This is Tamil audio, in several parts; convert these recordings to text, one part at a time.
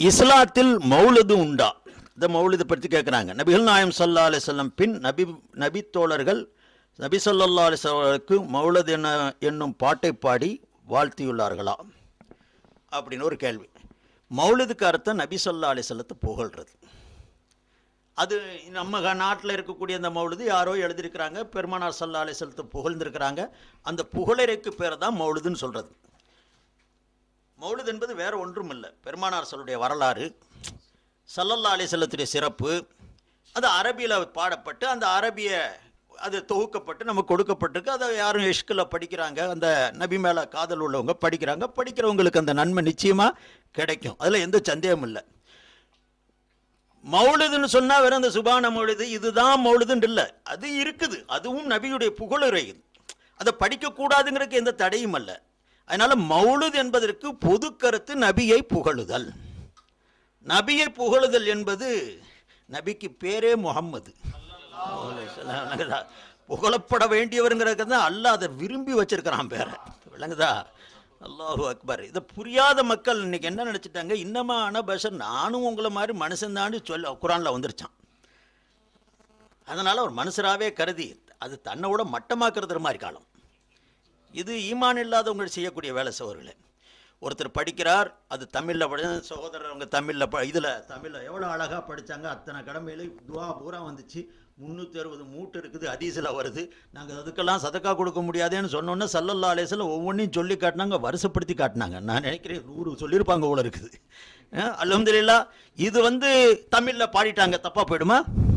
இஸ்லாத்தில் மௌலிது உண்டா? இந்த மௌலிதை பற்றி கேட்குறாங்க. நபிகள் நாயம் ஸல்லல்லாஹு அலைஹி வஸல்லம் பின் நபி தோழர்கள் நபி ஸல்லல்லாஹு அலைஹி வஸல்லுக்கு மௌலித் என்னும் பாட்டை பாடி வாழ்த்தியுள்ளார்களா அப்படின்னு ஒரு கேள்வி. மௌலிதுக்கு அர்த்தம் நபி ஸல்லல்லாஹு அலைஹி வஸல்லத்தை புகழ்றது. அது நம்ம நாட்டில் இருக்கக்கூடிய அந்த மௌலிது யாரோ எழுதியிருக்கிறாங்க, பெருமானார் ஸல்லல்லாஹு அலைஹி வஸல்லத்தை புகழ்ந்திருக்கிறாங்க. அந்த புகழறைக்கு பேர் தான் மௌலிதுன்னு சொல்கிறது. மௌலித் என்பது வேறு ஒன்றும் இல்லை, பெருமானார் ஸல்லல்லாஹுடைய வரலாறு, ஸல்லல்லாஹு அலைஹி வஸல்லத்துடைய சிறப்பு. அது அரபியில் பாடப்பட்டு அந்த அரபிய அது தொகுக்கப்பட்டு நமக்கு கொடுக்கப்பட்டிருக்கு. அதை யாரும் இஷ்கில் படிக்கிறாங்க, அந்த நபி மேலே காதல் உள்ளவங்க படிக்கிறாங்க. படிக்கிறவங்களுக்கு அந்த நன்மை நிச்சயமாக கிடைக்கும், அதில் எந்த சந்தேகமும் இல்லை. மௌலிதுன்னு சொன்னால் வெறும் அந்த சுபான மௌலிது இதுதான் மௌலிதுன்னு இல்லை, அது இருக்குது, அதுவும் நபியுடைய புகழுரை. அதை படிக்கக்கூடாதுங்கிறதுக்கு எந்த தடையும் அல்ல. அதனால் மௌலித் என்பதற்கு பொது கருத்து நபியை புகழுதல். நபியை புகழுதல் என்பது நபிக்கு பேரே முஹம்மது, புகழப்பட வேண்டியவருங்கிறது தான் அல்லாஹ் அதை விரும்பி வச்சிருக்கிறான் பேரை. விளங்குதா? அல்லாஹு அக்பர். இதை புரியாத மக்கள் இன்னைக்கு என்ன நினச்சிட்டாங்க, இன்னமா அனபஷர், நானும் உங்களை மாதிரி மனுஷன் தாண்டி சொல்ல குரானில் வந்துருச்சான். அதனால் ஒரு மனுஷராகவே கருதி அது தன்னை மட்டமாக்குறது மாதிரி காலம் இது. ஈமான் இல்லாதவங்க செய்யக்கூடிய வேலை சோர்களே. ஒருத்தர் படிக்கிறார், அது தமிழில் சகோதரர் அவங்க தமிழில் தமிழில் எவ்வளோ அழகாக படித்தாங்க, அத்தனை கடமையில துவா பூரா வந்துச்சு, 360 மூட்டு இருக்குது, ஹதீஸில் வருது. நாங்கள் அதுக்கெல்லாம் சதக்கா கொடுக்க முடியாதேன்னு சொன்னோன்னே ஸல்லல்லாஹு அலைஹி வஸல்லம் ஒவ்வொன்றையும் சொல்லி காட்டினாங்க, வருஷப்படுத்தி காட்டினாங்க. நான் நினைக்கிறேன் 100 சொல்லியிருப்பாங்க போல இருக்குது. அல்ஹம்துலில்லாஹ். இது தமிழில் பாடிட்டாங்க, தப்பாக போயிடுமா?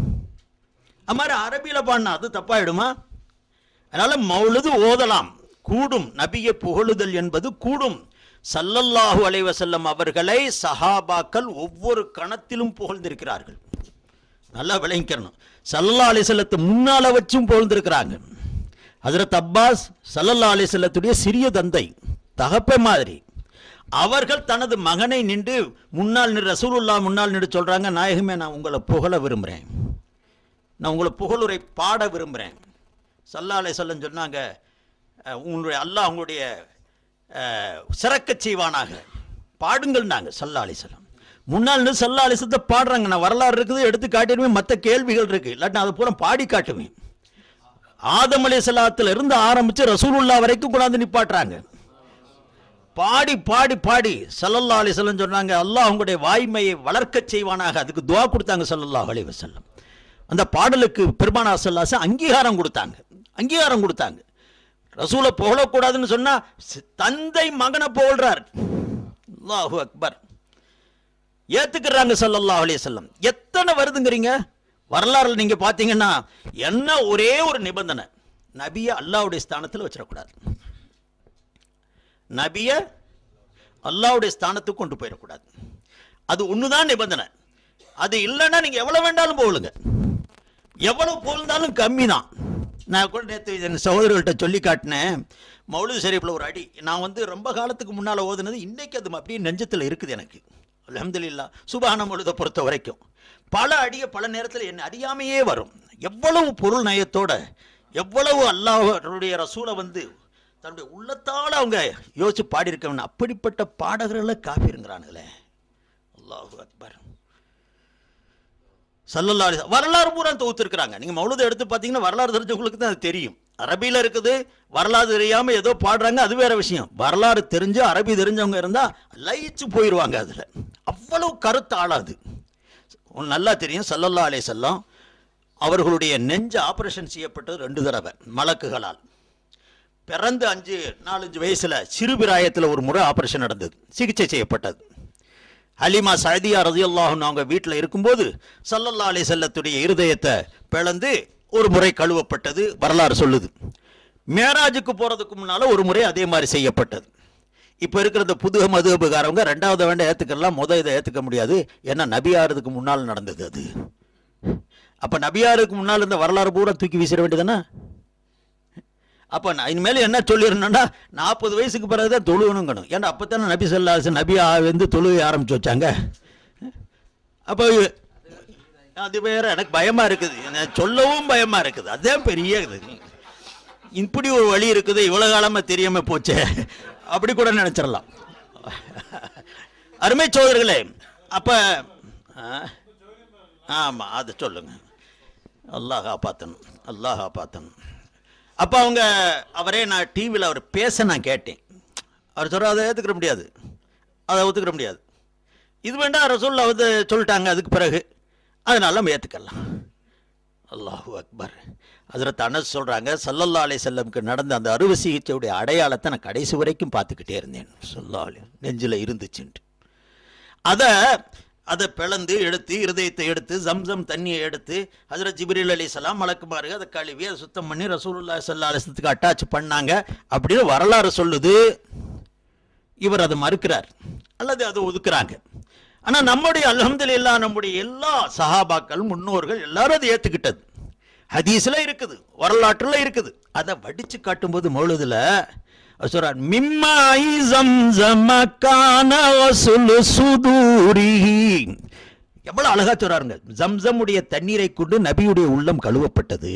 அது மாதிரி அரபியில் பாடினா அது தப்பாயிடுமா? அதனால் மௌலிது ஓதலாம், கூடும். நபியை புகழுதல் என்பது கூடும். ஸல்லல்லாஹு அலைஹி வஸல்லம் அவர்களை சஹாபாக்கள் ஒவ்வொரு கணத்திலும் புகழ்ந்திருக்கிறார்கள். நல்லா விளங்கிக்கணும். ஸல்லல்லாஹு அலைஹி வஸல்லத்தை முன்னால் வச்சும் புகழ்ந்திருக்கிறாங்க. ஹஜ்ரத் அப்பாஸ் ஸல்லல்லாஹு அலைஹி வஸல்லத்துடைய சிறிய தந்தை, தகப்பை மாதிரி. அவர்கள் தனது மகனை நின்று முன்னால் நின்று ரசூலுல்லாஹ் முன்னால் நின்று சொல்கிறாங்க, நாயகமே நான் உங்களை புகழ விரும்புகிறேன், நான் உங்களை புகழுரை பாட விரும்புகிறேன். ஸல்லல்லாஹு அலைஹி வஸல்லம் சொன்னாங்க, உங்களுடைய அல்லாஹ் உங்களுடைய சிறக்க செய்வானாக, பாடுங்கள்னாங்க. ஸல்லல்லாஹு அலைஹி வஸல்லம் முன்னால் ஸல்லல்லாஹு அலைஹி வஸல்லம் பாடுறாங்க. நான் வரலாறு இருக்குது எடுத்து காட்டிடுவேன், மற்ற கேள்விகள் இருக்கு, இல்லாட்டி அதை பூரா பாடி காட்டுவேன். ஆதம் அலைஹிஸ்ஸலாத்துல இருந்து ஆரம்பித்து ரசூலுல்லாஹ் வரைக்கும் கொண்டாந்து நிப்பாட்டுறாங்க. பாடி பாடி பாடி ஸல்லல்லாஹு அலைஹி வஸல்லம் சொன்னாங்க, அல்லாஹ் உங்களுடைய வாய்மையை வளர்க்க செய்வானாக. அதுக்கு துவா கொடுத்தாங்க ஸல்லல்லாஹு அலைஹி வஸல்லம். அந்த பாடலுக்கு பெருமானார் ஸல்லல்லாஹு அலைஹி வஸல்லம் அங்கீகாரம் கொடுத்தாங்க. ரசூலை புகழக்கூடாதுன்னு சொன்னா தந்தை மகனை புகழ்றார். அல்லாஹு அக்பர். ஏத்துக்கிறாங்க ஸல்லல்லாஹு அலைஹி வஸல்லம். எத்தனை வருதுங்கிறீங்க வரலாறுல நீங்க பாத்தீங்கன்னா, என்ன ஒரே ஒரு நிபந்தனை, நபியை அல்லாஹ்வுடைய ஸ்தானத்தில் வச்சிடக்கூடாது. நபியை அல்லாஹ்வுடைய ஸ்தானத்துக்கு கொண்டு போயிடக்கூடாது. அது ஒண்ணுதான் நிபந்தனை. அது இல்லைன்னா நீங்க எவ்வளவு வேண்டாலும் போகலுங்க, எவ்வளவு போஇருந்தாலும் கம்மி தான். நான் கூட நேற்று என் சகோதரர்கள்ட்ட சொல்லி காட்டினேன். மௌலிது ஷரீஃபில் ஒரு அடி நான் ரொம்ப காலத்துக்கு முன்னால் ஓதுனது, இன்றைக்கி அது அப்படியே நெஞ்சத்தில் இருக்குது எனக்கு. அல்ஹம்துலில்லாஹ். சுப்ஹான மௌலிதை பொறுத்த வரைக்கும் பல அடியை பல நேரத்தில் என்ன அறியாமையே வரும். எவ்வளவு பொருள் நயத்தோட, எவ்வளவு அல்லாஹ்வுடைய ரசூலை தன்னுடைய உள்ளத்தால் அவங்க யோசிச்சு பாடியிருக்கவன். அப்படிப்பட்ட பாடகர்களை காஃபிருங்கிறானுங்களே. அல்லாஹு அக்பர். ஸல்லல்லாஹு அலைஹி வஸல்லம் வரலாறு பூரா தொகுத்துருக்குறாங்க. நீங்கள் மௌலிதை எடுத்து பார்த்தீங்கன்னா வரலாறு தெரிஞ்சவங்களுக்கு தான் அது தெரியும். அரபியில் இருக்குது, வரலாறு தெரியாமல் ஏதோ பாடுறாங்க, அது வேற விஷயம். வரலாறு தெரிஞ்சு அரபி தெரிஞ்சவங்க இருந்தால் லயிச்சு போயிடுவாங்க. அதில் அவ்வளவு கருத்து ஆளாது. நல்லா தெரியும், ஸல்லல்லாஹு அலைஹி வஸல்லம் அவர்களுடைய நெஞ்சு ஆப்ரேஷன் செய்யப்பட்டது 2 தடவை மலக்குகளால். பிறந்து 4-5 வயசில் சிறுபிராயத்தில் ஒரு முறை ஆப்ரேஷன் நடந்தது, சிகிச்சை செய்யப்பட்டது. ஹலீமா சஅதியா ரலியல்லாஹு அன்ஹா அவங்க வீட்டில் இருக்கும்போது ஸல்லல்லாஹு அலைஹி வஸல்லத்துடைய இருதயத்தை பிளந்து ஒரு முறை கழுவப்பட்டது வரலாறு சொல்லுது. மேராஜுக்கு போகிறதுக்கு முன்னால் ஒரு முறை அதே மாதிரி செய்யப்பட்டது. இப்போ இருக்கிற புது மதுஹபுகாரவங்க 2வது வேண்டாம் ஏற்றுக்கலாம், இதை ஏற்றுக்க முடியாது, ஏன்னா நபியாருக்கு முன்னால் நடந்தது அது. அப்போ நபியாருக்கு முன்னால் இந்த வரலாறு பூரா தூக்கி வீசிட வேண்டியதுன்னா, அப்போ நான் இனிமேல் என்ன சொல்லிடணும்னா 40 வயசுக்கு பிறகு தான் தொழுகணுங்கணும். ஏன்னா அப்போ தானே நபி ஸல்லல்லாஹு அலைஹி வஸல்லம் நபி தொழுகை ஆரம்பிச்சு வச்சாங்க. அப்போ அது வேற எனக்கு பயமாக இருக்குது, சொல்லவும் பயமாக இருக்குது. அதுதான் பெரிய இது. இப்படி ஒரு வழி இருக்குது, இவ்வளோ காலமாக தெரியாமல் போச்சே அப்படி கூட நினச்சிடலாம். அருமை சோதர்களே, அப்போ ஆமாம், அது சொல்லுங்க. அல்லாஹ் காப்பாற்றணும், அல்லாஹ் காப்பாற்றணும். அப்போ அவரே நான் டிவியில் அவர் பேச நான் கேட்டேன். அவர் சொல்கிற அதை ஏற்றுக்கிற முடியாது, அதை ஒத்துக்கிற முடியாது. இது வேண்டாம் ரசூலுல்லாஹ் சொல்லிட்டாங்க அதுக்கு பிறகு, அதனால நம்ம ஏற்றுக்கலாம். அல்லாஹு அக்பர். ஹஜ்ரத் அனஸ் சொல்கிறாங்க, ஸல்லல்லாஹு அலைஹி வஸல்லம்க்கு நடந்த அந்த அறுவை சிகிச்சையுடைய அடையாளத்தை நான் கடைசி வரைக்கும் பார்த்துக்கிட்டே இருந்தேன். ஸல்லல்லாஹு அலைஹி நெஞ்சில் இருந்துச்சுன்ட்டு அதை பிளந்து எடுத்து, இருதயத்தை எடுத்து, ஜம்சம் தண்ணியை எடுத்து ஹஜ்ரத் ஜிப்ரீல் அலைஹிஸ்ஸலாம் மலக்குமார்கள் அதை கழுவி அதை சுத்தம் பண்ணி ரசூலுல்லாஹி ஸல்லல்லாஹு அலைஹி வஸல்லத்துக்கு அட்டாச் பண்ணாங்க அப்படின்னு வரலாறு சொல்லுது. இவர் அதை மறுக்கிறார் அல்லது அதை ஒதுக்குறாங்க. ஆனால் நம்முடைய அல்ஹம்துலில்லாஹ் நம்முடைய எல்லா சஹாபாக்கள் முன்னோர்கள் எல்லாரும் அதை ஏற்றுக்கிட்டது. ஹதீஸில் இருக்குது, வரலாற்றில் இருக்குது. அதை வடித்து காட்டும்போது மௌலூதுல சொல்றார், மிம்மாஇ ஸம்ஸம கான வஸுலு சுதூரிஹி. எவ்வளவு அழகா சொல்றாருங்க. ஜம்சமுடைய தண்ணீரை கொண்டு நபியுடைய உள்ளம் கழுவப்பட்டது.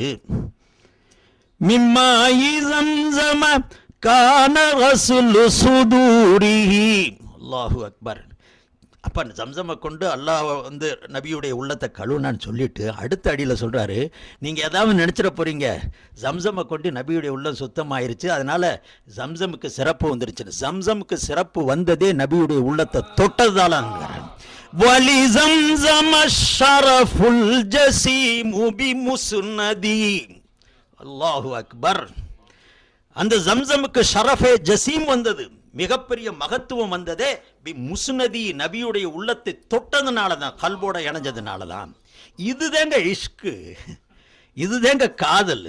மிம்மாஇ ஸம்ஸம கான வஸுலு சுதூரிஹி. அல்லாஹு அக்பர். அப்போ ஜம்சமை கொண்டு அல்லாஹ் நபியுடைய உள்ளத்தை கழுவுனான்னு சொல்லிட்டு அடுத்த அடியில் சொல்கிறாரு, நீங்கள் ஏதாவது நினச்சிட போகிறீங்க, ஜம்சமை கொண்டு நபியுடைய உள்ளம் சுத்தமாயிருச்சு, அதனால் ஜம்சமுக்கு சிறப்பு வந்துருச்சு. ஜம்சமுக்கு சிறப்பு வந்ததே நபியுடைய உள்ளத்தை தொட்டதால. வலி ஜம்சம ஷரஃபுல் ஜஸீமு பிமுஸ்னதி. அல்லாஹு அக்பர். அந்த ஜம்சமுக்கு ஷரஃபே ஜஸீம் வந்தது, மிகப்பெரிய மகத்துவம் வந்ததே பி முஸ்னதி, நபியுடைய உள்ளத்தை தொட்டதுனால தான், கல்போட இணைஞ்சதுனால தான். இதுதாங்க இஷ்கு, இதுதாங்க காதல்.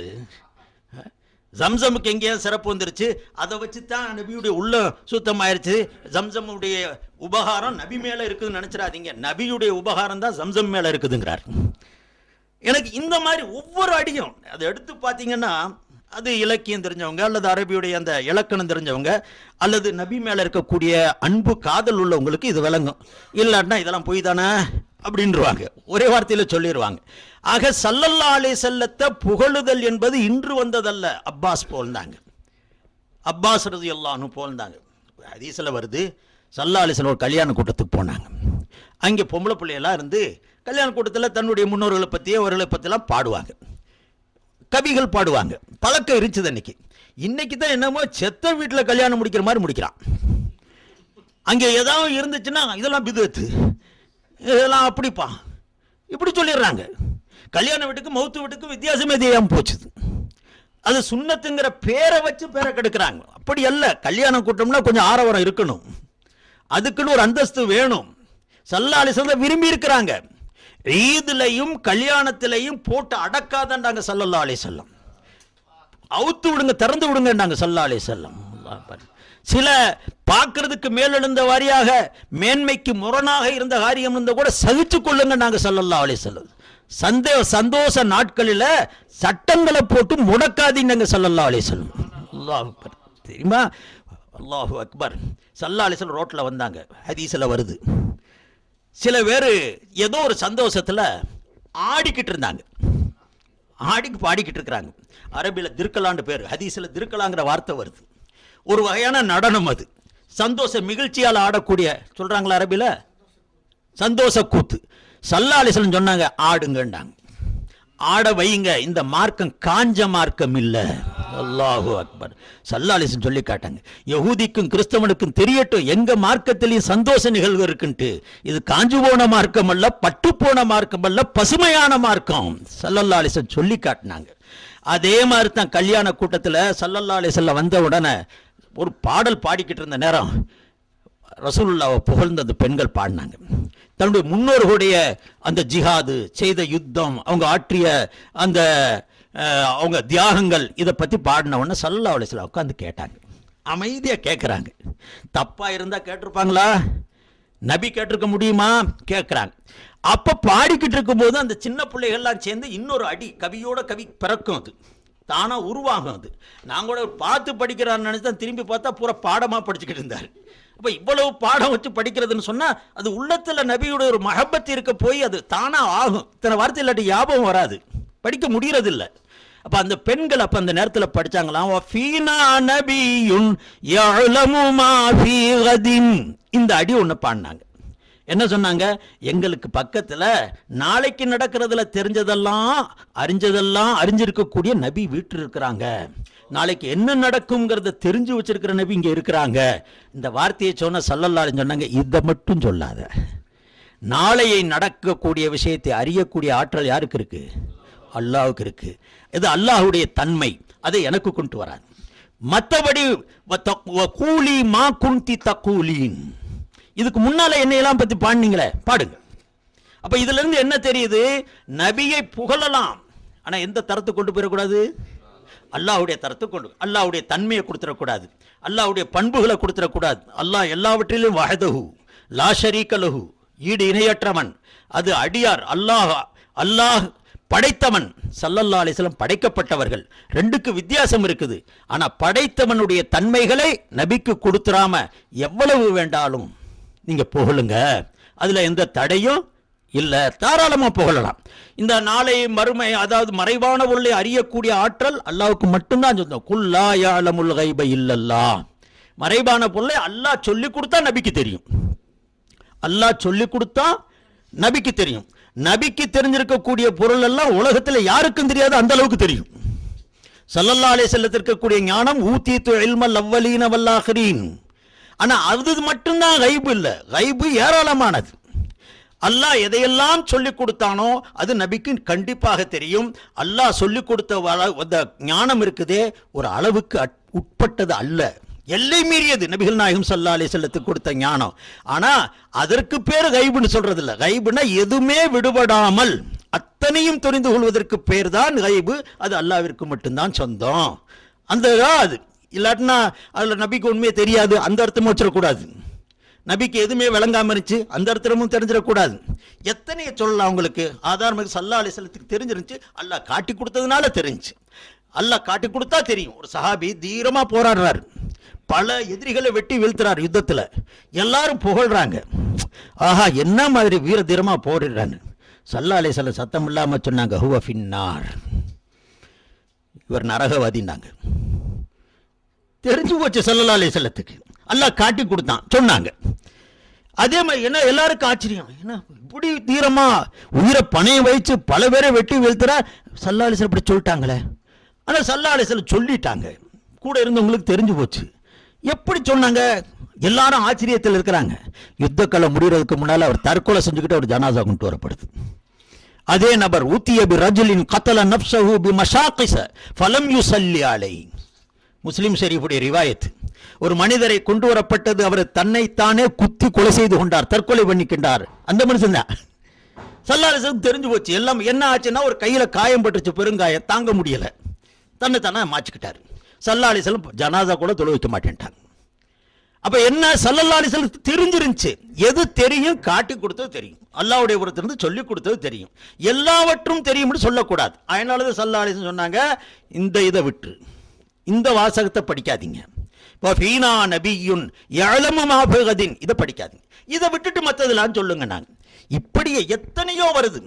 ஜம்சமுக்கு எங்கேயாவது சிறப்பு வந்துருச்சு, அதை வச்சு தான் நபியுடைய உள்ளம் சுத்தமாயிருச்சு. ஜம்சமுடைய உபகாரம் நபி மேலே இருக்குதுன்னு நினச்சிடாதீங்க, நபியுடைய உபகாரம் தான் ஜம்சம் மேலே இருக்குதுங்கிறார். எனக்கு இந்த மாதிரி ஒவ்வொரு அடியும் அதை எடுத்து பார்த்தீங்கன்னா, அது இலக்கியம் தெரிஞ்சவங்க அல்லது அரபியுடைய அந்த இலக்கணம் தெரிஞ்சவங்க அல்லது நபி மேலே இருக்கக்கூடிய அன்பு காதல் உள்ளவங்களுக்கு இது விளங்கும். இல்லைன்னா இதெல்லாம் போய் தானே அப்படின்றாங்க, ஒரே வார்த்தையில் சொல்லிடுவாங்க. ஆக ஸல்லல்லாஹு அலைஹி வஸல்லத்தை புகழுதல் என்பது இன்று வந்ததல்ல. அப்பாஸ் போல்ந்தாங்க, அப்பாஸ் ரலியல்லாஹு அன்ஹு போல்ந்தாங்க. ஹதீஸில் வருது, ஸல்லல்லாஹு அலைஹி வஸல்லம் ஒரு கல்யாண கூட்டத்துக்கு போனாங்க. அங்கே பொம்பளை பிள்ளையெல்லாம் இருந்து கல்யாண கூட்டத்தில் தன்னுடைய முன்னோர்களை பற்றி அவர்களை பற்றிலாம் பாடுவாங்க, கவிகள் பாடுவாங்க. பழக்கம் இருந்துச்சு அன்னைக்கு. இன்னைக்கு தான் என்னமோ செத்த வீட்டில் கல்யாணம் முடிக்கிற மாதிரி முடிக்கிறான். அங்கே ஏதாவது இருந்துச்சுன்னா இதெல்லாம் பிதுஅத்து, இதெல்லாம் அப்படிப்பா இப்படி சொல்லிடுறாங்க. கல்யாண வீட்டுக்கு மௌத்து வீட்டுக்கு வித்தியாசமே தெரியாமல் போச்சுது. அது சுன்னத்துங்கிற பேரை வச்சு பேரை கெடுக்கிறாங்க. அப்படி அல்ல, கல்யாணம் கூட்டம்னா கொஞ்சம் ஆரவாரம் இருக்கணும், அதுக்குன்னு ஒரு அந்தஸ்து வேணும். ஸல்லல்லாஹு அலைஹி வஸல்லம் விரும்பி இருக்கிறாங்க. ஈதுலையும் கல்யாணத்திலையும் போட்டு அடக்காதண்டாங்க ஸல்லல்லாஹு அலைஹி வஸல்லம். அவுத்து விடுங்க, திறந்து விடுங்கண்டாங்க ஸல்லல்லாஹு அலைஹி வஸல்லம். சில பார்க்கறதுக்கு மேலெழுந்த வாரியாக மேன்மைக்கு முரணாக இருந்த காரியம் இருந்த கூட சகிச்சு கொள்ளுங்க நாங்கள் ஸல்லல்லாஹு அலைஹி வஸல்லம். சந்தோஷ நாட்களில் சட்டங்களை போட்டு முடக்காதீங்க ஸல்லல்லாஹு அலைஹி வஸல்லம். அல்லாஹ் அக்பர். தெரியுமா? அல்லாஹு அக்பர். ஸல்லல்லாஹு அலைஹி வஸல்லம் ரோட்டில் வந்தாங்க, ஹதீஸில் வருது. சில பேர் ஏதோ ஒரு சந்தோஷத்தில் ஆடிக்கிட்டு இருந்தாங்க, பாடிக்கிட்டு இருக்கிறாங்க. அரபியில் திர்கலான்னு பேர், ஹதீஸில் திர்கலாங்கிற வார்த்தை வருது. ஒரு வகையான நடனம், அது சந்தோஷ மிகிழ்ச்சியால் ஆடக்கூடிய, சொல்கிறாங்களா அரபியில், சந்தோஷ கூத்து. ஸல்லல்லாஹு அலைஹி வஸல்லம் சொன்னாங்க, ஆடுங்கண்டாங்க, ஆட வைங்க, இந்த மார்க்கம் காஞ்ச மார்க்கம் இல்லை. அல்லாஹு அக்பர். ஸல்லல்லாஹு அலைஹி வஸல்லம் சொல்லி காட்டாங்க, யஹூதிக்கும் கிறிஸ்தவனுக்கும் தெரியட்டும் எங்க மார்க்கத்திலையும் சந்தோஷ நிகழ்வு இருக்குன்ட்டு. இது காஞ்சு போன மார்க்கம் அல்ல, பட்டு போன மார்க்கம் அல்ல, பசுமையான மார்க்கம். ஸல்லல்லாஹு அலைஹி வஸல்லம் சொல்லி காட்டினாங்க. அதே மாதிரி தான் கல்யாண கூட்டத்தில் ஸல்லல்லாஹு அலைஹி வஸல்லம் வந்த உடனே ஒரு பாடல் பாடிக்கிட்டு இருந்த நேரம் ரசூலுல்லாஹ்வை புகழ்ந்து அந்த பெண்கள் பாடினாங்க. தன்னுடைய முன்னோர்களுடைய அந்த ஜிஹாது செய்த யுத்தம், அவங்க ஆற்றிய அந்த அவங்க தியாகங்கள், இதை பற்றி பாடின உடனே ஸல்லல்லாஹு அலைஹி வஸல்லம் உட்காந்து கேட்டாங்க. அமைதியாக கேட்குறாங்க. தப்பாக இருந்தால் கேட்டிருப்பாங்களா? நபி கேட்டிருக்க முடியுமா? கேட்குறாங்க. அப்போ பாடிக்கிட்டு இருக்கும்போது அந்த சின்ன பிள்ளைகள்லாம் சேர்ந்து இன்னொரு அடி, கவியோட கவி பிறக்கும், அது தானாக உருவாகும். அது நாங்கள் கூட பார்த்து படிக்கிறான்னு நினச்சி தான் திரும்பி பார்த்தா பூரா பாடமாக படிச்சுக்கிட்டு இருந்தார். அப்போ இவ்வளவு பாடம் வச்சு படிக்கிறதுன்னு சொன்னால் அது உள்ளத்தில் நபியோட ஒரு மஹப்பத் இருக்க போய் அது தானாக ஆகும். இத்தனை வார்த்தை இல்லாட்டி ஞாபகம் வராது, படிக்க முடியறதில்லை. அப்போ அந்த பெண்கள் அப்போ அந்த நேரத்தில் படித்தாங்களாம், இந்த அடி ஒன்று பாடினாங்க. என்ன சொன்னாங்க? எங்களுக்கு பக்கத்தில் நாளைக்கு நடக்கிறதுல தெரிஞ்சதெல்லாம் அறிஞ்சிருக்கக்கூடிய நபி வீட்டில் இருக்கிறாங்க. நாளைக்கு என்ன நடக்கும்ங்கிறத தெரிஞ்சு வச்சிருக்கிற நபி இங்கே இருக்கிறாங்க. இந்த வார்த்தையை சொன்ன ஸல்லல்லாஹு அலைஹி சொன்னாங்க, இதை மட்டும் சொல்லாத. நாளையை நடக்கக்கூடிய விஷயத்தை அறியக்கூடிய ஆற்றல் யாருக்கு இருக்கு? அல்லாஹ்வுக்கு இருக்கு. இது அல்லாஹ்வுடைய தன்மை. அதை எனக்கு கொண்டு வராது. மற்றபடி கூலி மா குந்தி தக்கூலீன், இதுக்கு முன்னால என்னையெல்லாம் பத்தி பாடுனீங்களே, பாடுங்க. அப்ப இதுல இருந்து என்ன தெரியுது? நபியை புகழலாம், ஆனா எந்த தரத்தை கொண்டு போயிடக்கூடாது? அல்லாஹ்வுடைய தரத்தை கொண்டு, அல்லாஹ்வுடைய தன்மையை கொடுத்துடக்கூடாது, அல்லாஹ்வுடைய பண்புகளை கொடுத்துடக்கூடாது. அல்லாஹ் எல்லாவற்றிலும் வஹதஹு லா ஷரீக லஹு, ஈடு இணையற்றவன். அது அடியார். அல்லாஹ் படைத்தவன். ஸல்லல்லாஹு அலைஹி வஸல்லம் படைக்கப்பட்டவர்கள். ரெண்டுக்கு வித்தியாசம் இருக்குது. ஆனா படைத்தவனுடைய தன்மைகளை நபிக்கு கொடுத்துறாம எவ்வளவு வேண்டாலும் நீங்க புகழுங்க, அதுல எந்த தடையும் இல்ல, தாராளமா புகழலாம். இந்த நாளை மறுமை, அதாவது மறைவான பொருளை அறியக்கூடிய ஆற்றல் அல்லாஹ்வுக்கு மட்டும்தான் சொந்தம். குல் லா யஅலமுல் கைப இல்லல்லாஹ், மறைவான பொருளை அல்லாஹ் சொல்லி கொடுத்தா நபிக்கு தெரியும். அல்லாஹ் சொல்லி கொடுத்தா நபிக்கு தெரியும். நபிக்கு தெரிஞ்சிருக்கக்கூடிய பொருள் எல்லாம் உலகத்தில் யாருக்கும் தெரியாது, அந்த அளவுக்கு தெரியும். ஸல்லல்லாஹு அலைஹி வஸல்லம் இருக்கக்கூடிய ஞானம் ஊதீது இல்மல் அவ்வலீன வல் ஆகிரீன். ஆனா அது மட்டும்தான் கைபு இல்லை, கைபு ஏராளமானது. அல்லாஹ் எதையெல்லாம் சொல்லிக் கொடுத்தானோ அது நபிக்கு கண்டிப்பாக தெரியும். அல்லாஹ் சொல்லிக் கொடுத்த ஞானம் இருக்குதே, ஒரு அளவுக்கு உட்பட்டது அல்ல, எல்லை மீறியது. நபிகள் நாயகம் ஸல்லல்லாஹு அலைஹி வஸல்லத்துக்கு கொடுத்த ஞானம். ஆனா அதற்கு பேர் கைபுன்னு சொல்றது இல்லை. கைபுனா எதுவுமே விடுபடாமல் அத்தனையும் தெரிந்து கொள்வதற்கு பேர் தான் கைபு. அது அல்லாஹ்விற்கு மட்டும்தான் சொந்தம். அந்த அது இல்லாட்டினா அதில் நபிக்கு உண்மையே தெரியாது, அந்த அர்த்தமும் வச்சிடக்கூடாது. நபிக்கு எதுவுமே விளங்காம இருந்துச்சு, அந்த அர்த்தமும் தெரிஞ்சிடக்கூடாது. எத்தனையை சொல்லலாம் அவங்களுக்கு? ஆதாரமாக ஸல்லல்லாஹு அலைஹி வஸல்லத்துக்கு தெரிஞ்சிருந்துச்சு, அல்லாஹ் காட்டி கொடுத்ததுனால தெரிஞ்சு. அல்லாஹ் காட்டி கொடுத்தா தெரியும். ஒரு சஹாபி தீரமா போராடுறாரு, பல எதிரிகளை வெட்டி வீழ்த்துறாரு யுத்தத்தில். எல்லாரும் புகழ்றாங்க, ஆஹா என்ன மாதிரி வீர தீரமா போரிடுறான்னு. ஸல்லல்லாஹு அலைஹி வஸல்லம் சத்தம் இல்லாம சொன்னாங்க, ஹுவ ஃபின்னார், இவர் நரகவாதினாங்க. தெரிஞ்சு போச்சு ஸல்லல்லாஹு அலைஹி வஸல்லத்துக்கு, அல்லாஹ் காட்டி கொடுத்தான் சொன்னாங்க. அதே மாதிரி என்ன எல்லாருக்கும் ஆச்சரியம், என்ன இப்படி தீரமா உயிரை பணையம் வைச்சு பல பேரை வெட்டி வீழ்த்துறா, ஸல்லல்லாஹு அலைஹி வஸல்லம் இப்படி சொல்லிட்டாங்களே. ஆனால் ஸல்லல்லாஹு அலைஹி வஸல்லம் சொல்லிட்டாங்க, கூட இருந்தவங்களுக்கு தெரிஞ்சு போச்சு. எப்படி சொன்னாங்க? எல்லாரும் ஆச்சரியத்தில் இருக்கிறாங்க. யுத்தக்கலை முடிகிறதுக்கு முன்னால் அவர் தற்கொலை செஞ்சுக்கிட்டு ஒரு ஜனாசா கொண்டு வரப்படுது. அதே நபர் ஊத்திய பி ரஜுலின் கத்தல நஃப்ஸஹு பி மஷாகிஸ ஃபலம் யுஸல்லி அலைஹி, முஸ்லிம் ஷரீஃபுடைய ரிவாயத். ஒரு மனிதரை கொண்டு வரப்பட்டது, அவர் தன்னைத்தானே குத்தி கொலை செய்து கொண்டார், தற்கொலை பண்ணிக்கின்றார். அந்த மனுஷன் தான். ஸல்லல்லாஹு அலைஹி வஸல்லம் தெரிஞ்சு போச்சு. எல்லாம் என்ன ஆச்சுன்னா, ஒரு கையில காயம் பட்டுச்சு, பெருங்காயம், தாங்க முடியல, தன்னை தானே மாச்சிக்கிட்டார். ஸல்லல்லாஹு அலைஹி வஸல்லம் ஜனாசா கூட தொழ வைக்க மாட்டேன்ட்டாங்க. அப்ப என்ன, ஸல்லல்லாஹு அலைஹி வஸல்லம் தெரிஞ்சிருந்துச்சு. எது தெரியும்? காட்டி கொடுத்தது தெரியும், அல்லாஹ்வுடைய புறத்திலிருந்து சொல்லி கொடுத்தது தெரியும். எல்லாவற்றும் தெரியும்னு சொல்லக்கூடாது. அதனாலதான் ஸல்லல்லாஹு அலைஹி வஸல்லம் சொன்னாங்க, இந்த இதை விட்டு இந்த வாசகத்தை படிக்காதீங்க. வஃபீனா நபியுன் யஅலமு மா ஃபீ கதின், இதை படிக்காதீங்க. இதை விட்டுட்டு மற்றதெல்லாம் சொல்லுங்க. நாங்க இப்படியே எத்தனையோ வருது.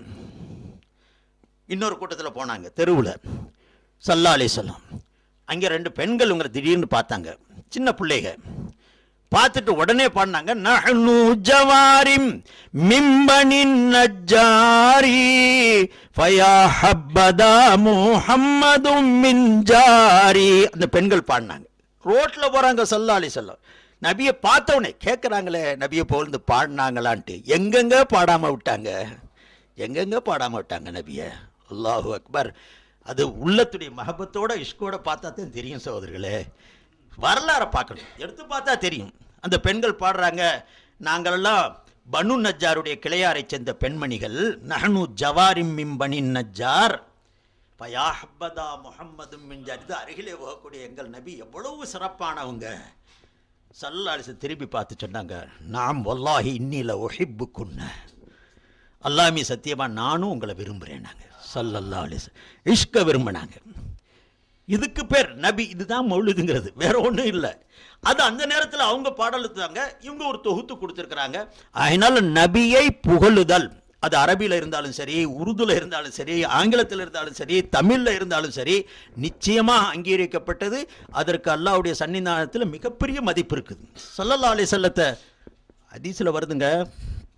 இன்னொரு கூட்டத்தில் போனாங்க தெருவில், ஸல்லல்லாஹு அலைஹி வஸல்லம் அங்கே ரெண்டு பெண்கள் உங்களை திடீர்னு பார்த்தாங்க, சின்ன பிள்ளைங்க. பார்த்துட்டு உடனே பாடினாங்க, நஹ்னு ஜவாரிம் மிம்பனின் நஜ்ஜாரி ஃபயா ஹப்பதா முஹம்மதும் மின் ஜாரி. அந்த பெண்கள் பாடினாங்க. ரோட்ல போறாங்க ஸல்லல்லாஹு அலைஹி வஸல்லம், நபியை பார்த்தவனே கேட்குறாங்களே, நபியை புகழ்ந்து பாடினாங்களான்ட்டு. எங்கெங்க பாடாம விட்டாங்க, எங்கெங்க பாடாம விட்டாங்க நபியை. அல்லாஹு அக்பர். அது உள்ளத்துடைய மஹபத்தோட இஷ்கோட பார்த்தா தான் தெரியும் சகோதரர்களே. வரலாறை பார்க்கணும், எடுத்து பார்த்தா தெரியும். அந்த பெண்கள் பாடுறாங்க, நாங்களெல்லாம் பனு நஜ்ஜாருடைய கிளையாரை சேர்ந்த பெண்மணிகள். நஹ்னு ஜவாரிம் மின் பனி நஜ்ஜார் ஃபயா ஹப்பதா முஹம்மதும் மின் ஜார். இது அருகிலே போகக்கூடிய எங்கள் நபி எவ்வளவு சிறப்பானவங்க. ஸல்லல்லாஹு அலைஹி வஸல்லம் திரும்பி பார்த்து சொன்னாங்க, நாம் வல்லாஹி இன்னில உஹிப்புக்குன்ன, அல்லாஹ்மி சத்தியமா நானும் உங்களை விரும்புகிறேன். நாங்கள் ஸல்லல்லாஹு அலைஹி வஸல்லம் இஷ்க விரும்பினாங்க. இதுக்கு பேர் நபி. இதுதான் மௌலிதுங்கிறது, வேற ஒன்றும் இல்லை. அது அந்த நேரத்தில் அவங்க பாடலுத்தாங்க, இவங்க ஒரு தொகுத்து கொடுத்துருக்குறாங்க. அதனால நபியை புகழுதல், அது அரபியில் இருந்தாலும் சரி, உருதுல இருந்தாலும் சரி, ஆங்கிலத்தில் இருந்தாலும் சரி, தமிழில் இருந்தாலும் சரி, நிச்சயமாக அங்கீகரிக்கப்பட்டது. அதற்கு அல்லாஹ்வுடைய சன்னிதானத்தில் மிகப்பெரிய மதிப்பு இருக்குது. ஸல்லல்லாஹு அலைஹி வஸல்லத்தை ஹதீஸில் வருதுங்க,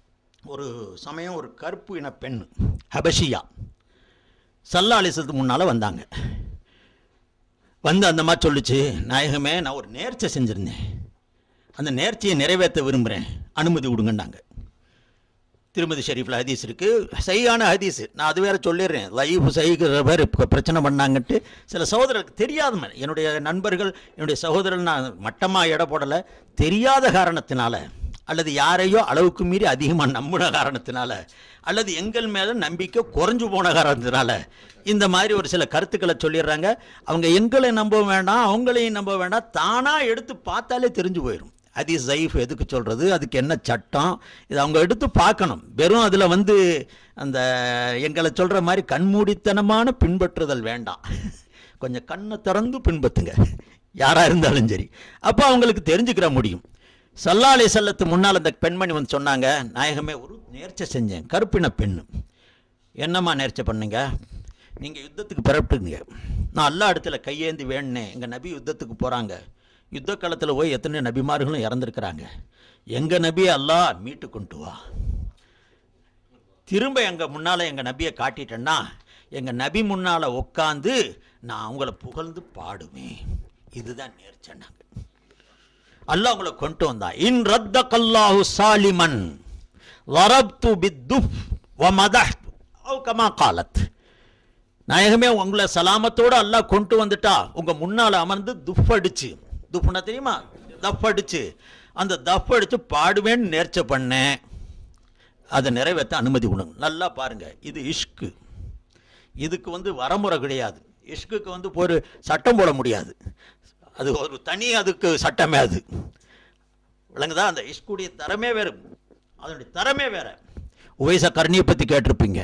ஒரு சமயம் ஒரு கருப்பு இன பெண் ஹபஷியா ஸல்லல்லாஹு அலைஹி வஸல்லம் முன்னால் வந்தாங்க. வந்து அந்த மாதிரி சொல்லிச்சு, நாயகமே நான் ஒரு நேர்ச்சை செஞ்சுருந்தேன், அந்த நேர்ச்சியை நிறைவேற்ற விரும்புகிறேன், அனுமதி விடுங்கன்னாங்க. திருமதி ஷெரீஃபில் ஹதீஸ் இருக்குது, சையான ஹதீஸு. நான் அது வேறு சொல்லிடுறேன், லைஃப் சைக்கிற பேர் பிரச்சனை பண்ணாங்கன்ட்டு சில சகோதரருக்கு தெரியாத மாதிரி. என்னுடைய நண்பர்கள், என்னுடைய சகோதரர்கள் நான் மட்டமாக எடை போடலை, தெரியாத காரணத்தினால அல்லது யாரையோ அளவுக்கு மீறி அதிகமாக நம்பின காரணத்தினால அல்லது எங்கள் மேலே நம்பிக்கை குறைஞ்சு போன காரணத்தினால இந்த மாதிரி ஒரு சில கருத்துக்களை சொல்லிடுறாங்க. அவங்க எங்களை நம்ப வேண்டாம், அவங்களையும் நம்ப வேண்டாம், தானாக எடுத்து பார்த்தாலே தெரிஞ்சு போயிடும். ஹதீஸ் ஸைஃப் எதுக்கு சொல்கிறது, அதுக்கு என்ன சட்டம், இது அவங்க எடுத்து பார்க்கணும். வெறும் அதில் வந்து அந்த எங்களை சொல்கிற மாதிரி கண்மூடித்தனமான பின்பற்றுதல் வேண்டாம். கொஞ்சம் கண்ணை திறந்து பின்பற்றுங்க, யாராக இருந்தாலும் சரி. அப்போ அவங்களுக்கு தெரிஞ்சுக்கிற முடியும். ஸல்லல்லாஹு அலைஹி வஸல்லம் முன்னால் அந்த பெண்மணி வந்து சொன்னாங்க, நாயகமே ஒரு நேர்ச்சை செஞ்சேன், கருப்பின பெண்ணு. என்னம்மா நேர்ச்சை பண்ணுங்க? நீங்கள் யுத்தத்துக்கு பிறப்பிட்டுங்க, நான் எல்லா இடத்துல கையேந்தி வேணுனேன், எங்கள் நபி யுத்தத்துக்கு போகிறாங்க, யுத்த காலத்தில் போய் எத்தனை நபிமார்களும் இறந்துருக்கிறாங்க, எங்கள் நபியை அல்லாஹ் மீட்டு கொண்டு வா, திரும்ப எங்கள் முன்னால் எங்கள் நபியை காட்டிட்டேன்னா எங்கள் நபி முன்னால் உட்காந்து நான் அவங்கள புகழ்ந்து பாடுவேன். இதுதான் நேர்ச்சைன்னாங்க. அல்லாஹ் உங்களை கொண்டு வந்தான். இன் ரத்தகல்லாஹு சாலிமன் வரப்து பித்துஃப் வ மதஹ்து அவ் கமா காலத். நாயகமே உங்களை சலாமத்தோடு அல்லாஹ் கொண்டு வந்துட்டா உங்கள் முன்னால் அமர்ந்து துஃப் அடிச்சு, துஃப்னா தெரியுமா, தஃப் அடிச்சு, அந்த தஃப் அடித்து பாடுவேன்னு நேர்ச்சை பண்ணேன், அதை நிறைவேற்ற அனுமதி கொடுங்க. நல்லா பாருங்கள், இது இஷ்கு, இதுக்கு வந்து வரமுறை கிடையாது. இஷ்குக்கு வந்து ஒரு சட்டம் போட முடியாது, அது ஒரு தனி அதுக்கு சட்டமே. அது விளங்குதா? அந்த இஷ்குடைய தரமே வேறு, அதனுடைய தரமே வேற. உவைஸ கர்ணியை பற்றி கேட்டிருப்பீங்க.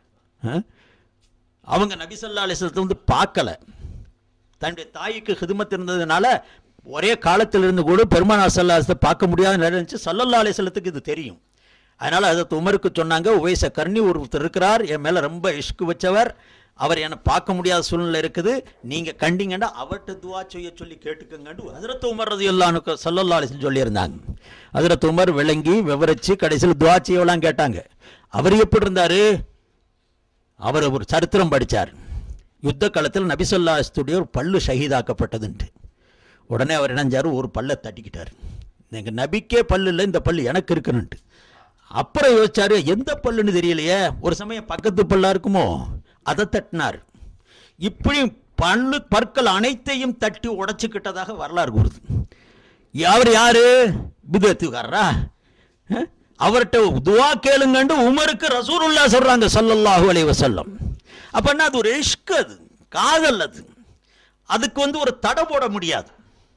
அவங்க நபி ஸல்லல்லாஹு அலைஹி வஸல்லம் வந்து பார்க்கல, தன்னுடைய தாய்க்கு ஹிதுமத் இருந்ததுனால ஒரே காலத்தில் இருந்து கூட பெருமானார் ஸல்லல்லாஹு அலைஹி வஸல்லம் பார்க்க முடியாத இருந்துச்சு. ஸல்லல்லாஹு அலைஹி வஸல்லத்துக்கு இது தெரியும். அதனால் அதை உமருக்கு சொன்னாங்க, உவைஸ கர்ணி ஒருத்தர் இருக்கிறார், என் மேலே ரொம்ப இஷ்கு வச்சவர், அவர் என்னை பார்க்க முடியாத சூழ்நிலை இருக்குது, நீங்கள் கண்டிங்கன்னா அவர்கிட்ட துவா செய்ய சொல்லி கேட்டுக்கங்கன்னு ஹஜ்ரத் உமர் ரலியல்லாஹு அன்ஹு ஸல்லல்லாஹு அலைஹி வஸல்லம் சொல்லியிருந்தாங்க. ஹஜ்ரத் உமர் விளங்கி விவரித்து கடைசியில் துவா செய்யலாம் கேட்டாங்க. அவர் எப்படி இருந்தார்? அவர் ஒரு சரித்திரம் படித்தார். யுத்த காலத்தில் நபி ஸல்லல்லாஹு அலைஹி வஸல்லம் ஒரு பல்லு ஷஹீதாக்கப்பட்டதுன்ட்டு. உடனே அவர் இணைஞ்சார், ஒரு பல்லை தட்டிக்கிட்டார். எங்கள் நபிக்கே பல்லு இல்லை, இந்த பல்லு எனக்கு இருக்குன்னுட்டு. அப்புறம் யோசிச்சாரு, எந்த பல்லுன்னு தெரியலையே, ஒரு சமயம் பக்கத்து பல்லா இருக்குமோ, அதை தட்டினார். இப்படி பற்கள் அனைத்தையும் தட்டி உடைச்சுக்கிட்டதாக வரலாறு கூறுது. அவர் யாரு? பிதத்துக்காரரா? அவர்கிட்ட துவா கேளுங்கண்டு உமருக்கு ரசூலுல்லாஹ் சொல்றாங்க ஸல்லல்லாஹு அலைஹி வஸல்லம். அப்பன்னா அது ஒரு இஷ்க், அது காதல், அது அதுக்கு வந்து ஒரு தடை போட முடியாது.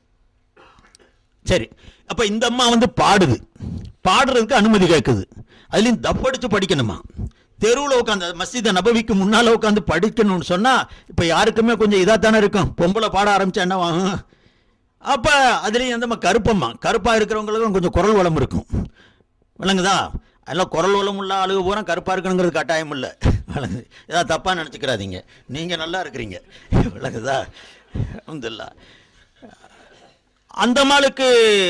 சரி, அப்ப இந்த அம்மா வந்து பாடுது, பாடுறதுக்கு அனுமதி கேட்குது, அதுலேயும் தப்படிச்சு படிக்கணுமா, தெருவில் உட்காந்து மஸ்ஜித் நபவிக்கு முன்னால் உட்காந்து படிக்கணும்னு சொன்னால் இப்போ யாருக்குமே கொஞ்சம் இதாக தானே இருக்கும். பொம்பளை பாட ஆரம்பித்தா என்ன ஆகும்? அப்போ அதுலேயும் அந்த கருப்பாக இருக்கிறவங்களுக்கும் கொஞ்சம் குரல் வளம் இருக்கும். விளங்குதா? அதெல்லாம் குரல் வளம் உள்ள ஆளுக பூரா கருப்பாக இருக்கணுங்கிறது கட்டாயம் இல்லை. விளங்குது? ஏதாவது தப்பாக நினச்சிக்கிறாதீங்க, நீங்கள் நல்லா இருக்கிறீங்க. விளங்குதா? அல்ஹம்துலில்லாஹ். அந்த மாளுக்கு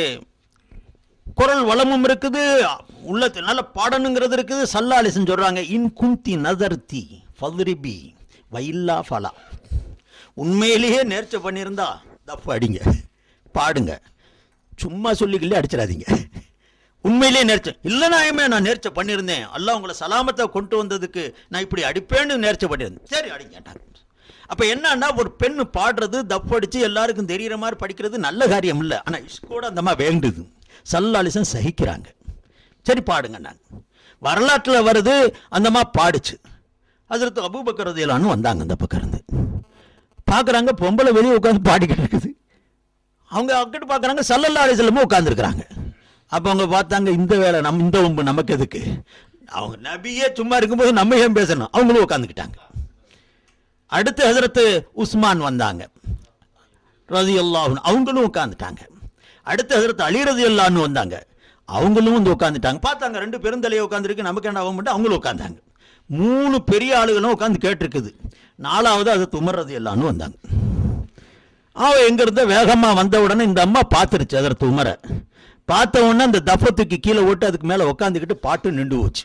குரல் வளமும் இருக்குது, உள்ளத்து நல்ல பாடணுங்கிறது இருக்குது. ஸல்லல்லாஹு அலைஹி வஸல்லம் சொல்றாங்க, இன் குந்தி நதர்தி ஃபத்ரிபி வைல்லா ஃபலா. உண்மையிலேயே நேர்ச்சை பண்ணியிருந்தா தப்பு அடிங்க, பாடுங்க, சும்மா சொல்லிக்கலே அடிச்சிடாதீங்க. உண்மையிலேயே நேர்ச்சை இல்லைனா நான் நேர்ச்சை பண்ணியிருந்தேன், அல்லாஹ் உங்களை சலாமத்தை கொண்டு வந்ததுக்கு நான் இப்படி அடிப்பேன்னு நேர்ச்சை பண்ணியிருந்தேன், சரி அடிங்கட்டாங்க. அப்போ என்னன்னா, ஒரு பெண்ணு பாடுறது தப்பு அடித்து எல்லாருக்கும் தெரிகிற மாதிரி படிக்கிறது நல்ல காரியம் இல்லை. ஆனால் இஷ்கோட அந்த மாதிரி வேண்டுது. ஸல்லல்லாஹு அலைஹி வஸல்லம் சகிக்கிறாங்க. சரி பாடுங்க. நான் வரலாற்றில் வருது, அந்தம்மா பாடிச்சு. ஹஜ்ரத் அபூபக்கர் ரலியல்லாஹு அன்ஹு வந்தாங்க, அந்த பக்கம் இருந்து பார்க்குறாங்க, பொம்பளை வெளியே உட்காந்து பாடிக்கிட்டு இருக்குது. அவங்க அக்கிட்டு பார்க்குறாங்க, ஸல்லல்லாஹு அலைஹி வஸல்லம் உட்காந்துருக்குறாங்க. அப்போ அவங்க பார்த்தாங்க, இந்த வேலை இந்த வம்பு நமக்கு எதுக்கு, அவங்க நபியே சும்மா இருக்கும்போது நம்ம ஏன் பேசணும், அவங்களும் உட்காந்துக்கிட்டாங்க. அடுத்து ஹஜ்ரத் உஸ்மான் வந்தாங்க ரலியல்லாஹு அன்ஹு, அவங்களும் உட்காந்துட்டாங்க. அடுத்து ஹஜ்ரத் அலி ரலியல்லாஹு அன்ஹு வந்தாங்க, அவங்களும் வந்து உட்காந்துட்டாங்க. பார்த்தாங்க ரெண்டு பெருந்தலையை உட்காந்துருக்கு, நமக்கு என்ன ஆகும், அவங்களும் உட்காந்தாங்க. 3 பெரிய ஆளுகளும் உட்காந்து கேட்டிருக்குது. 4வது ஹஜ்ரத் உமர் ரலியல்லாஹு அன்ஹு வந்தாங்க. அவன் எங்கிருந்த வேகமாக வந்த உடனே இந்த அம்மா பார்த்துருச்சு ஹஜ்ரத் உமரை. பார்த்த உடனே அந்த தஃபை தூக்கி கீழே ஓட்டு அதுக்கு மேலே உட்காந்துக்கிட்டு பாட்டு நின்று போச்சு.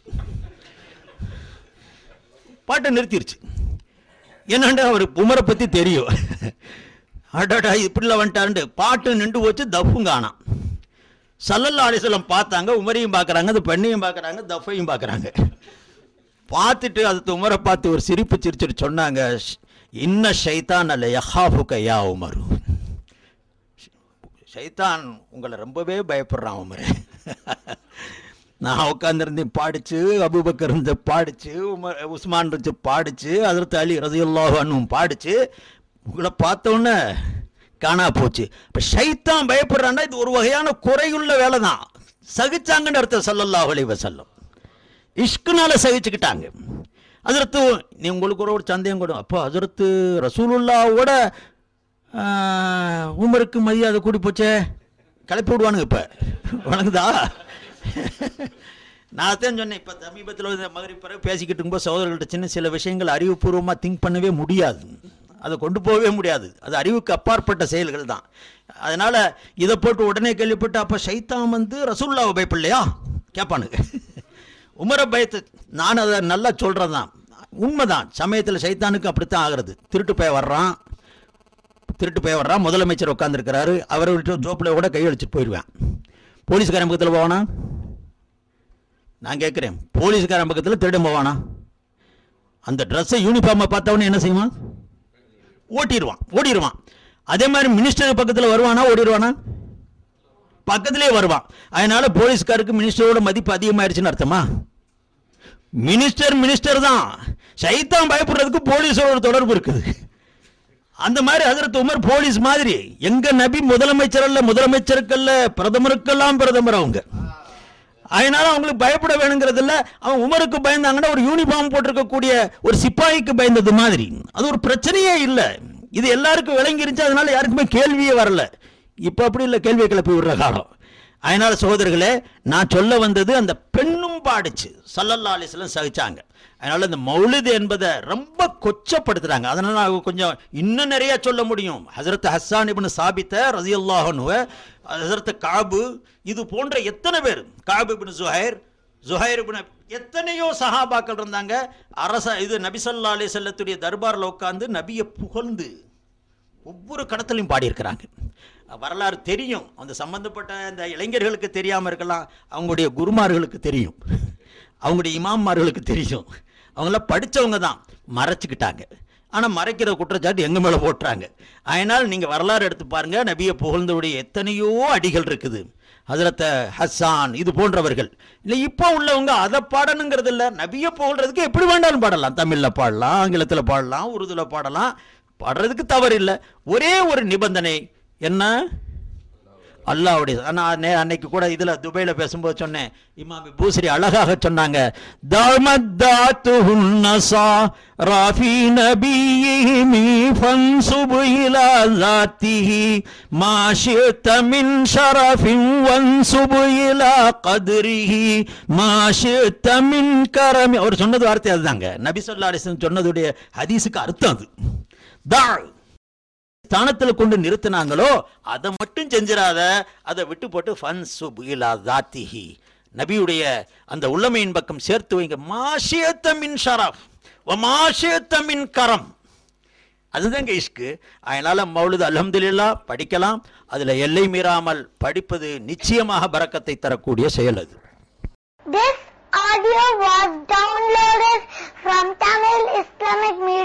பாட்டை நிறுத்திருச்சு. என்னண்டா அவருக்கு உமரை பற்றி தெரியும். அடடா இப்படிலாம் வந்துட்டாருண்டு பாட்டு நின்று போச்சு, தஃபும் காணாம். ஸல்லல்லாஹு அலைஹி வஸல்லம் பார்த்தாங்க, உமரையும் பார்க்குறாங்க, அந்த பெண்ணையும் பார்க்குறாங்க, தஃபையும் பார்க்குறாங்க. பார்த்துட்டு அது உமரை பார்த்து ஒரு சிரிப்பு சிரிச்சுட்டு சொன்னாங்க, இன்ன ஷைத்தான் அல்ல யஹாஃபுக யா உமரு, ஷைத்தான் உங்களை ரொம்பவே பயப்படுறான் உமரே. நான் உட்காந்துருந்தேன் பாடிச்சு, அபூபக்கர் இருந்து பாடிச்சு, உஸ்மான் இருந்து பாடிச்சு, ஹஜ்ரத் அலி ரலியல்லாஹு அன்ஹு பாடிச்சு, உங்களை பார்த்தோன்னே காணா போச்சு. இப்போ ஷைத்தான் பயப்படுறான்னா இது ஒரு வகையான குறையுள்ள வேலை தான். சகிச்சாங்கன்னு அர்த்தம் ஸல்லல்லாஹு அலைஹி வஸல்லம். இஷ்குனால சகிச்சுக்கிட்டாங்க. ஹஜ்ரத்து நீ உங்களுக்கு ஒரு சந்தேகம் கூட, அப்போ ஹஜ்ரத்து ரசூலுல்லாவோட உமருக்கு மரியாதை கூடி போச்சே, கிளப்பி விடுவானுங்க. இப்போ வணங்குதா? நான் தான் சொன்னேன், இப்போ சமீபத்தில் மகரிப் பிறகு பேசிக்கிட்டு இருக்கும்போது சகோதரர்கள்ட்ட சின்ன சில விஷயங்கள் அறிவுபூர்வமாக திங்க் பண்ணவே முடியாது, அதை கொண்டு போகவே முடியாது, அது அறிவுக்கு அப்பாற்பட்ட செயல்கள் தான். அதனால் இதை போட்டு உடனே கேள்விப்பட்டு அப்போ ஷைத்தான் வந்து ரசூலுல்லாவை பயப்படலையா கேட்பானுங்க. உமரை பயத்து நான் அதை நல்லா சொல்கிறது தான், உண்மைதான். சமயத்தில் ஷைத்தானுக்கு அப்படித்தான் ஆகிறது. திருட்டு போய் வர்றான், முதலமைச்சர் உட்காந்துருக்கிறாரு, அவரை விட்டு ஜோப்பில் கூட கையடிச்சிட்டு போயிடுவேன். போலீஸ்காரன் பக்கத்தில் போவானா? நான் கேட்குறேன், போலீஸ்காரன் பக்கத்தில் திருடம் போவானா? அந்த ட்ரெஸ்ஸை யூனிஃபார்மை பார்த்தவொன்னே என்ன செய்வான்? ஓடிடுவான். அதே மாதிரி மினிஸ்டர் பக்கத்தில் வருவானா? ஓடிடுவானா? பக்கத்திலே வருவான். அதனால போலீஸ்காருக்கு மினிஸ்டரோட மதிப்பு அதிகமாயிருச்சுன்னு அர்த்தமா? மினிஸ்டர் தான். ஷைத்தான் பயப்படுறதுக்கு போலீஸோட தொடர்பு இருக்குது. அந்த மாதிரி ஹஜ்ரத் உமர் போலீஸ் மாதிரி. எங்க நபி முதலமைச்சருக்கல்ல பிரதமருக்கெல்லாம் பிரதமர் அவங்க. அதனால அவங்களுக்கு பயப்பட வேணுங்கிறது இல்லை. அவன் உமருக்கு பயந்தாங்கன்னா ஒரு யூனிஃபார்ம் போட்டிருக்கக்கூடிய ஒரு சிப்பாய்க்கு பயந்தது மாதிரி. அது ஒரு பிரச்சனையே இல்லை. இது எல்லாருக்கும் விளங்கிருச்சு. அதனால யாருக்குமே கேள்வியே வரல. இப்போ அப்படி இல்லை, கேள்வியை கிளப்பி விடுற காலம். அதனால சகோதரர்களே, நான் சொல்ல வந்தது அந்த பெண்ணும் பாடிச்சு, ஸல்லல்லாஹு அலைஹி வஸல்லம் சகிச்சாங்க. அதனால இந்த மௌலிது என்பதை ரொம்ப கொச்சப்படுத்துறாங்க. அதனால கொஞ்சம் இன்னும் நிறைய சொல்ல முடியும். ஹஜ்ரத் ஹஸ்ஸான் இப்னு சாபித் ரலியல்லாஹு அன்ஹு, ஹஜ்ரத் காபு, இது போன்ற எத்தனை பேர், காபு இப்னு ஜுஹைர் இப்னு எத்தனையோ சஹாபாக்கள் இருந்தாங்க. இது நபி ஸல்லல்லாஹு அலைஹி வஸல்லத்துடைய தர்பாரில் உட்கார்ந்து நபியை புகழ்ந்து ஒவ்வொரு கடத்திலையும் பாடியிருக்கிறாங்க. வரலாறு தெரியும். அந்த சம்பந்தப்பட்ட இந்த இளைஞர்களுக்கு தெரியாமல் இருக்கலாம், அவங்களுடைய குருமார்களுக்கு தெரியும், அவங்களுடைய இமாம்மார்களுக்கு தெரியும். அவங்களாம் படித்தவங்க தான், மறைச்சிக்கிட்டாங்க. ஆனால் மறைக்கிற குற்றச்சாட்டு எங்கள் மேலே போட்டுறாங்க. அதனால் நீங்கள் வரலாறு எடுத்து பாருங்கள், நபியை புகழ்ந்தவுடைய எத்தனையோ அடிகள் இருக்குது. ஹஜ்ரத் ஹஸ்ஸான் இது போன்றவர்கள் இல்லை. இப்போ உள்ளவங்க அதை பாடணுங்கிறது இல்லை. நபியை புகழ்றதுக்கு எப்படி வேண்டாலும் பாடலாம். தமிழில் பாடலாம், ஆங்கிலத்தில் பாடலாம், உருதுல பாடலாம், பாடுறதுக்கு தவறு இல்லை. ஒரே ஒரு நிபந்தனை என்ன? அல்லாஹ்வுடைய. நான் அன்னைக்கு கூட இதில் துபையில் பேசும்போது சொன்னேன், இமாம் பூசரி அழகாக சொன்னாங்க, அவர் சொன்னது வார்த்தை அதுதாங்க. நபி ஸல்லல்லாஹு அலைஹி வஸல்லம் சொன்னதுடைய ஹதீஸுக்கு அர்த்தம் அது. ஸ்தானத்தில் கொண்டு நிறுத்தினாங்களோ அதை மட்டும் செஞ்சிடாத, அதை விட்டு போட்டு ஃபன்சுப் இலா ஸாத்திஹி, நபியுடைய அந்த உள்ளமையின் பக்கம் சேர்த்து வைங்க. மாஷியத மின் ஷரஃப் வ மாஷியத மின் கரம், அதுதாங்க இஷ்கு. அதனால மௌலிது அல்ஹம்துலில்லாஹ் படிக்கலாம். அதில் எல்லை மீறாமல் படிப்பது நிச்சயமாக பரக்கத்தை தரக்கூடிய செயல் அது. This audio was downloaded from TamilIslamic Media.